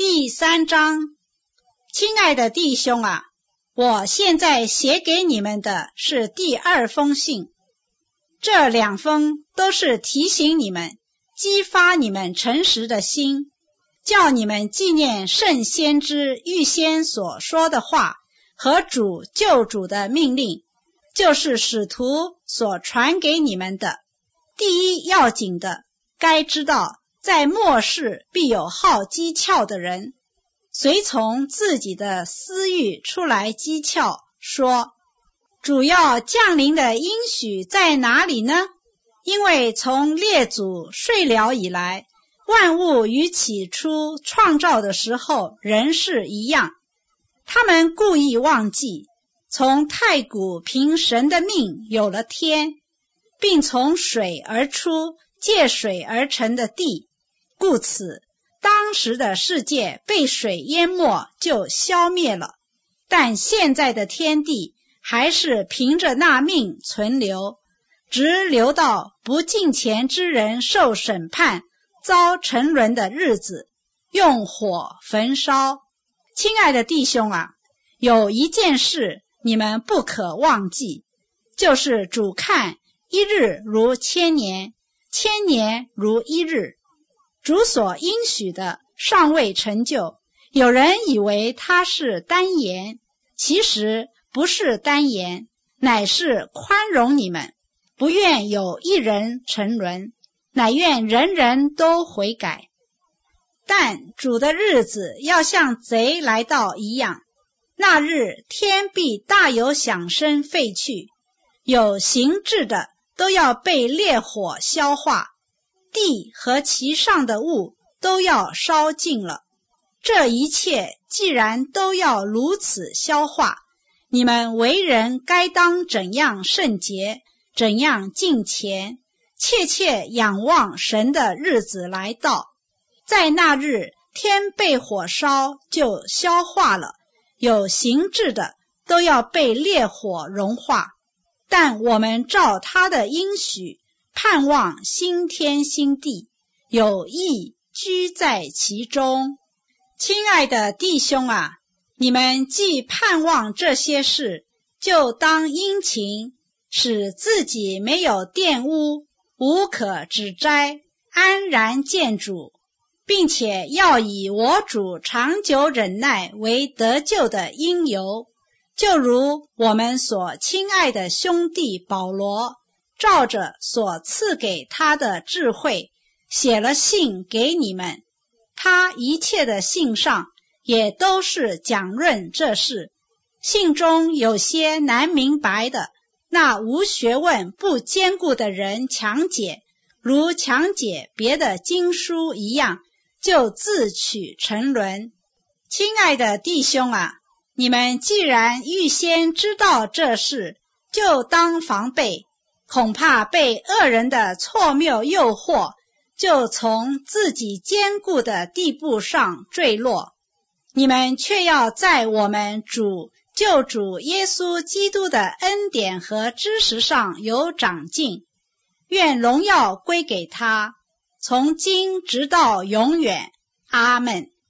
第3章。亲爱的弟兄啊，我现在写给你们的是第2封信，这2封都是提醒你们，激发你们诚实的心，叫你们纪念圣先知预先所说的话和主救主的命令，就是使徒所传给你们的。第一要紧的，该知道在末世必有好讥诮的人，随从自己的私欲出来讥诮，说主要降临的应许在哪里呢？因为从列祖睡了以来，万物与起初创造的时候仍是一样。他们故意忘记，从太古凭神的命有了天，并从水而出，借水而成的地，故此当时的世界被水淹没就消灭了，但现在的天地还是凭着那命存留，直留到不敬虔之人受审判遭沉沦的日子，用火焚烧。亲爱的弟兄啊，有一件事你们不可忘记，就是主看一日如千年，千年如一日。主所应许的尚未成就，有人以为他是单言，其实不是单言，乃是宽容你们，不愿有一人沉沦，乃愿人人都悔改。但主的日子要像贼来到一样，那日天必大有响声废去，有形质的都要被烈火消化，地和其上的物都要烧尽了。这一切既然都要如此消化，你们为人该当怎样圣洁，怎样敬虔，切切仰望神的日子来到。在那日天被火烧就消化了，有形质的都要被烈火融化，但我们照他的应许盼望新天新地，有义居在其中。亲爱的弟兄啊，你们既盼望这些事，就当殷勤，使自己没有玷污，无可指摘，安然见主，并且要以我主长久忍耐为得救的因由，就如我们所亲爱的兄弟保罗照着所赐给他的智慧写了信给你们，他一切的信上也都是讲论这事。信中有些难明白的，那无学问不坚固的人强解，如强解别的经书一样，就自取沉沦。亲爱的弟兄啊，你们既然预先知道这事，就当防备，恐怕被恶人的错谬诱惑，就从自己坚固的地步上坠落。你们却要在我们主救主耶稣基督的恩典和知识上有长进，愿荣耀归给他，从今直到永远。阿们。